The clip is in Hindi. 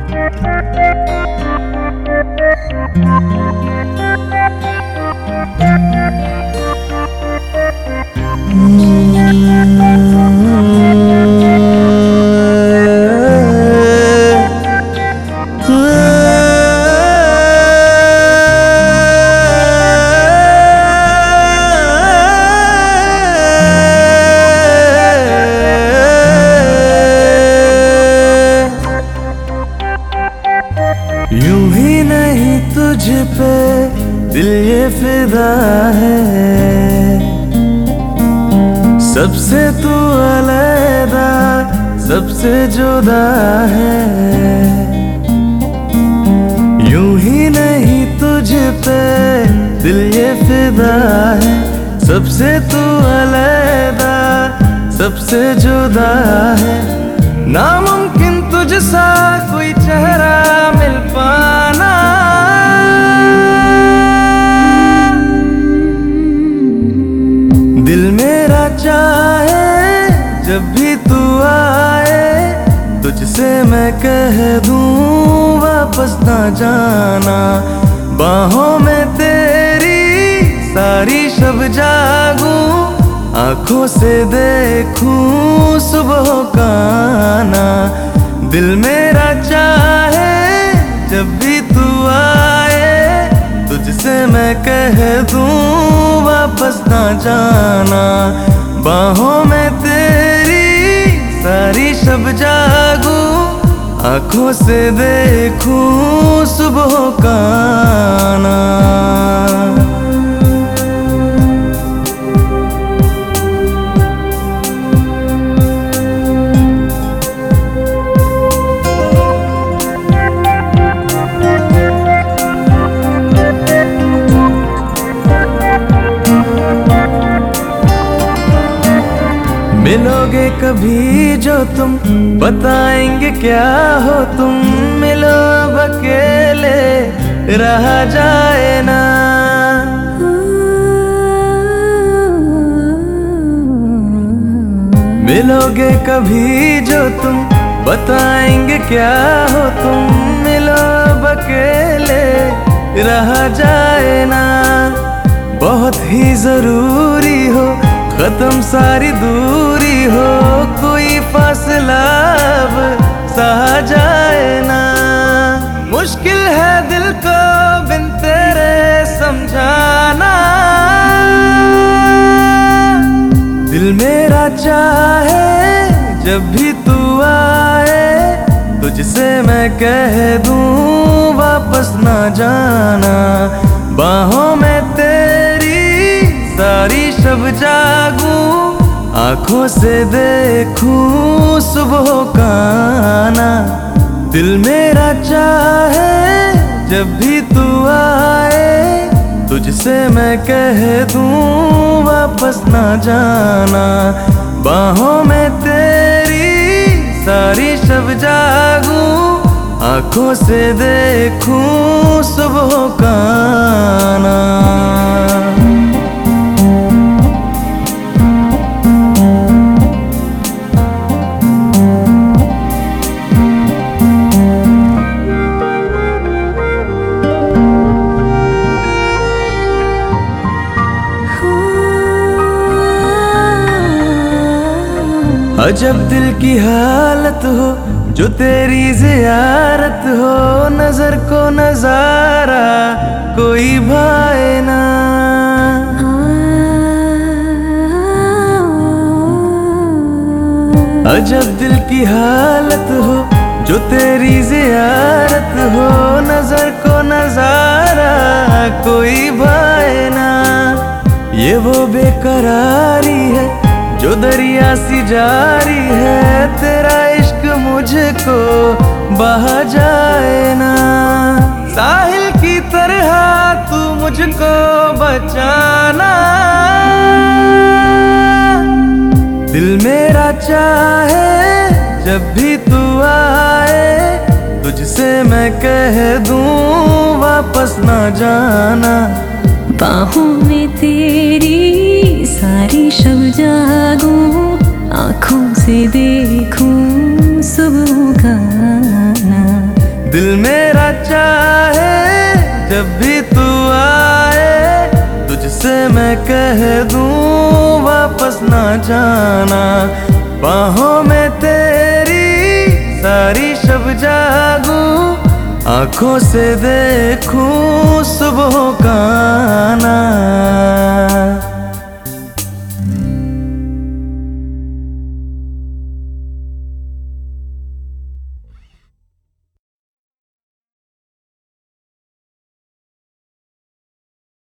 यूं ही नहीं तुझ पे दिल ये फिदा है, सबसे तू अलग सबसे जुदा है। यूं ही नहीं तुझ पे दिल ये फिदा है, सबसे तू अलग सबसे जुदा है। नामुमकिन तुझसा कोई चेहरा मिल पाना, दिल मेरा चाहे जब भी तू आए, तुझसे मैं कह दूं वापस ना जाना। बाहों में तेरी सारी शब जागूं, आंखों से देखूं सुबह का आना। दिल मेरा चाहे जब भी तू आए, तुझसे मैं कह दूं वापस ना जाना। बाहों में तेरी सारी शब जागूं, आंखों से देखूं सुबह का आना। मिलोगे कभी जो तुम, बताएंगे क्या हो तुम। मिलो अब अकेले रहा जाए ना, मिलोगे कभी जो तुम, बताएंगे क्या हो तुम। मिलो अब अकेले रहा जाए ना, बहुत ही जरूरी हो खत्म सारी दूरी हो, कोई फासला अब सहा जाए ना। मुश्किल है दिल को बिन तेरे समझाना, दिल मेरा चाहे जब भी तू आए, तुझसे मैं कह दूं वापस ना जाना। बाहों में तेरी सारी शब जागूं, आंखों से देखूं सुबह का आना। दिल मेरा चाहे जब भी तू आए, तुझसे मैं कह दूं वापस ना जाना। बाहों में तेरी सारी शब जागूं, आंखों से देखूं सुबह का आना। अजब दिल की हालत हो जो तेरी ज़ियारत हो, नजर को नजारा कोई भाए ना। अजब दिल की हालत हो जो तेरी ज़ियारत हो, नजर को नजारा कोई भाए ना। ये वो बेकरारी है जो दरिया सी जारी है, तेरा इश्क मुझको बहा जाए ना। साहिल की तरह तू मुझको बचाना, दिल मेरा चाहे जब भी तू आए, तुझसे मैं कह दूं वापस ना जाना। बाहों में तेरी सारी शब जागूं, आँखों से देखूं सुबह का आना। दिल मेरा चाहे जब भी तू आए, तुझसे मैं कह दूं वापस ना जाना। बाहों में तेरी सारी शब जागूं, आंखों से देखूं सुबह का आना।